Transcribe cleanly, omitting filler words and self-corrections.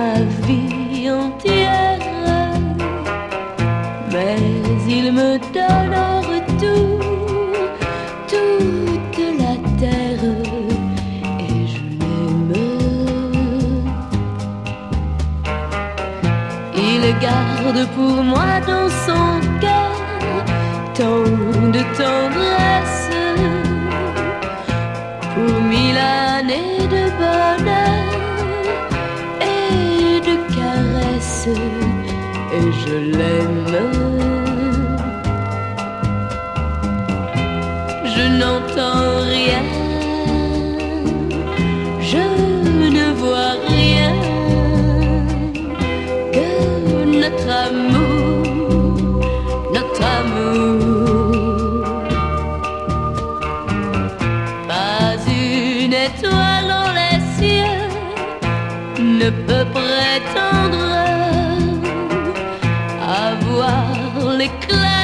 ma vie entière, mais il me donne en retour toute la terre et je l'aime. Il garde pour moi dans son cœur tant de tendresse, pour 1000 années de bonheur et de caresses, et je l'aime. Je n'entends rien, je ne vois rien que notre amour, notre amour. Pas une étoile dans les cieux ne peut prétendre avoir l'éclat